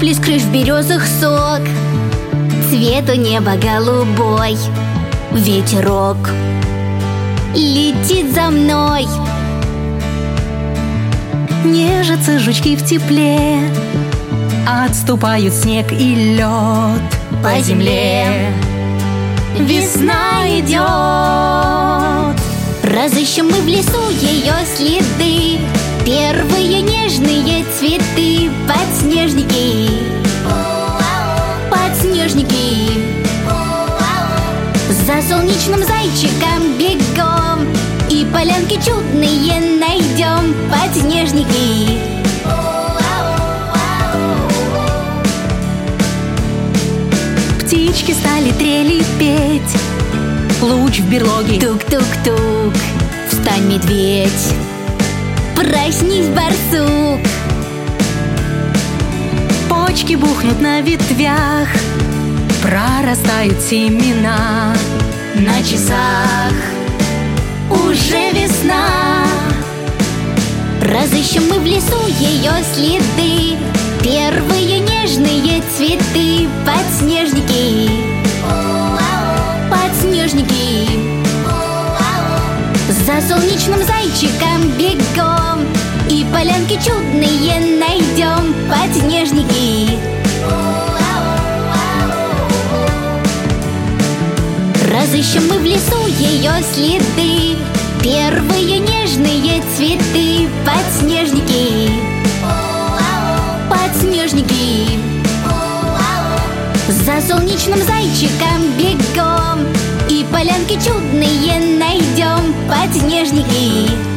Капли с крыш в березах сок, цвет у неба голубой. Ветерок летит за мной. Нежатся жучки в тепле, отступают снег и лед. По земле весна идет. Разыщем мы в лесу ее следы, первые нежные цветы. Подснежники, подснежники, за солнечным зайчиком бегом, и полянки чудные найдем. Подснежники. Птички стали трели петь, луч в берлоге. Тук-тук-тук, встань, медведь, проснись, барсук. Почки бухнут на ветвях, прорастают семена. На часах уже весна. Разыщем мы в лесу ее следы, первые нежные цветы. Подснежники, подснежники, за солнечным зайчиком бегом, и полянки чудные найдем. Подснежники. Разыщем мы в лесу ее следы, первые нежные цветы. Подснежники, подснежники, за солнечным зайчиком бегом, и полянки чудные найдем. Подснежники.